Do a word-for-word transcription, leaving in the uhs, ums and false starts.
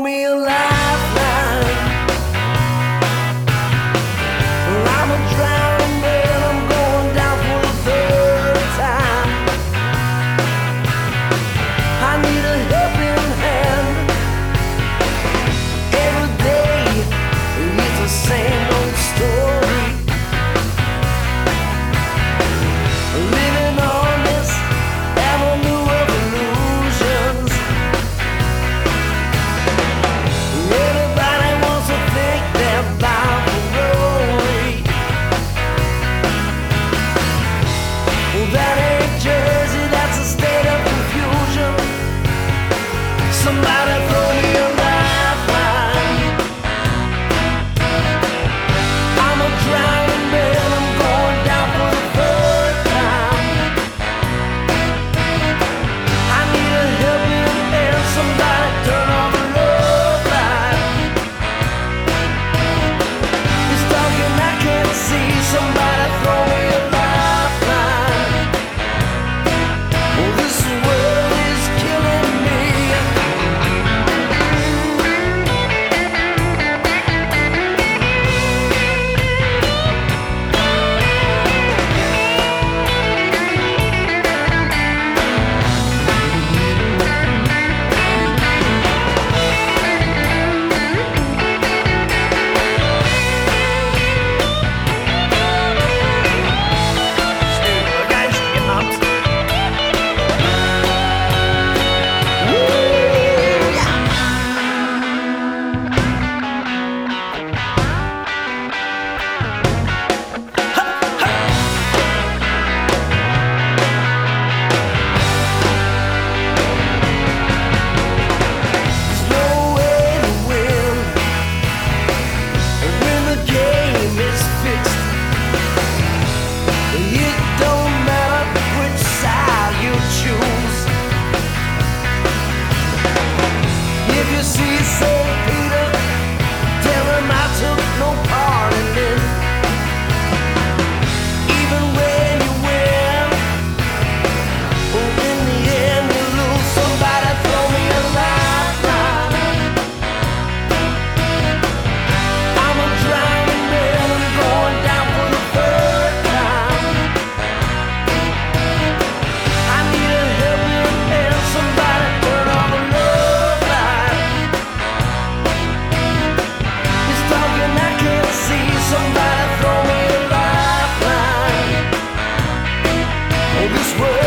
throw me a lifeline. I'm a drowning man, I'm going down for the third time. I need a helping hand. Every day it's the same old story. Living on this avenue of illusions. Everybody wants to think they're bound for glory. Well, that ain't Jersey, that's a state of confusion. Somebody throw me a lifeline. I'm a drowning man, I'm going down for the third time. I need a helping hand, somebody turn on the love light. It's dark and I can't see, somebody throw me a lifeline. Oh, this world is killing me. Somebody throw me a lifeline. Oh, this world